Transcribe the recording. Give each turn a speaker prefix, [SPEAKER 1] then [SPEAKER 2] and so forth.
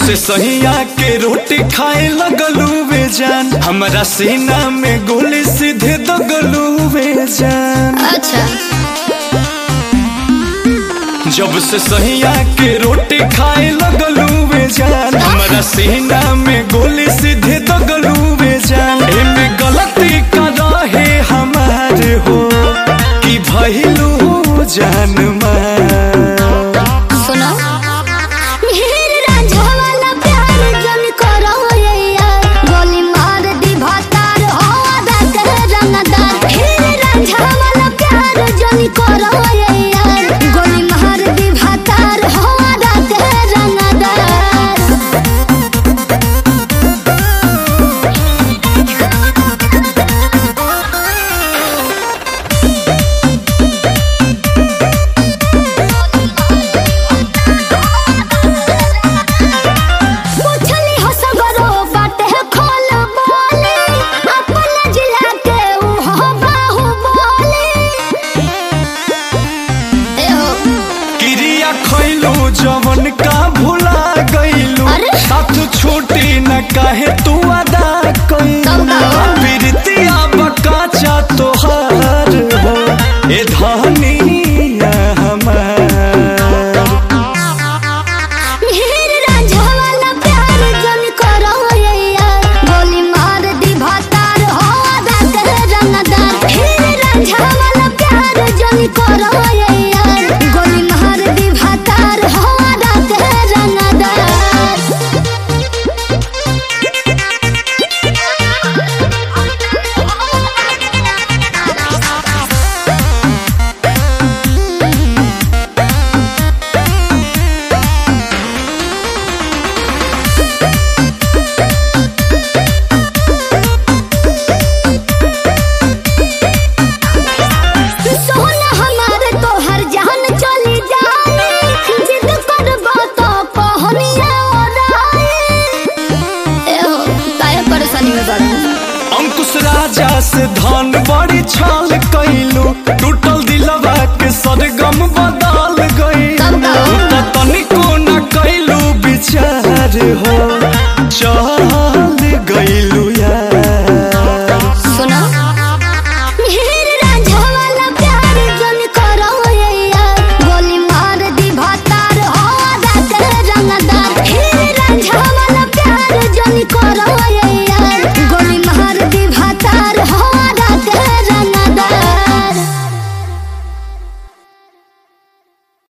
[SPEAKER 1] से सहिया के रोटी खाए लगलू वे जान, हमारा सीना में गोली सीधे दगलू वे जान।
[SPEAKER 2] अच्छा
[SPEAKER 1] जब से सहिया के रोटी खाए लगलू वे जान, हमारा सीना में गोली सीधे दगलू वे जान। एमे गलती का रहे हमारे हो कि भइलू जान मां।
[SPEAKER 2] सुनो मेरे रांझा वाला प्यार जन करो ये यार, गोली मार दी भातार हो आधा कर रंगदार। मेरे रांझा वाला प्यार जन करो ये यार, गोली मार दी भातार हो आधा कर रंगदार।
[SPEAKER 1] जवन का भुला गईलू, साथ छोटी न काहे तू अदा कईलू। प्रीतिया बकाचा तोहार हो ए धनिया हमार।
[SPEAKER 2] मेरे रांझा वाला प्यार जन करो ये यार, गोली मार दी भातार हो आधा कर रंगदार। मेरे रांझा वाला प्यार जन करो ये यार, गोली मार दी भातार हो आधा कर रंगदार।
[SPEAKER 1] अंकुश राजा से धन बड़ी छाल कैलू, टूटल दिलवा के सरगम बदल गईलू। तनिको न कैलू विचार हो चल गईलू